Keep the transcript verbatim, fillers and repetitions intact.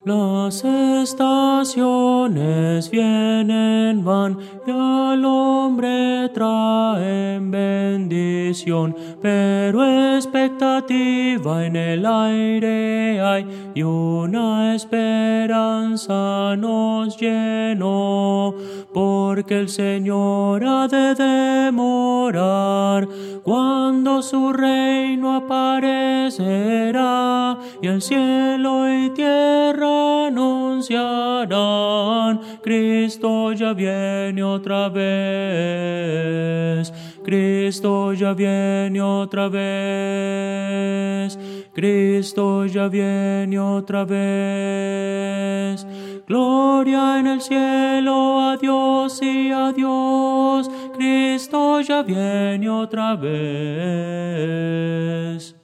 Las estaciones vienen, van, y al hombre traen bendición, pero expectativa en el aire hay, y una esperanza nos llenó, porque el Señor ha de demorar, cuando su reino aparecerá, y el cielo y tierra anunciarán: Cristo ya viene otra vez, Cristo ya viene otra vez, Cristo ya viene otra vez. Gloria en el cielo a Dios y a Dios, Cristo ya viene otra vez.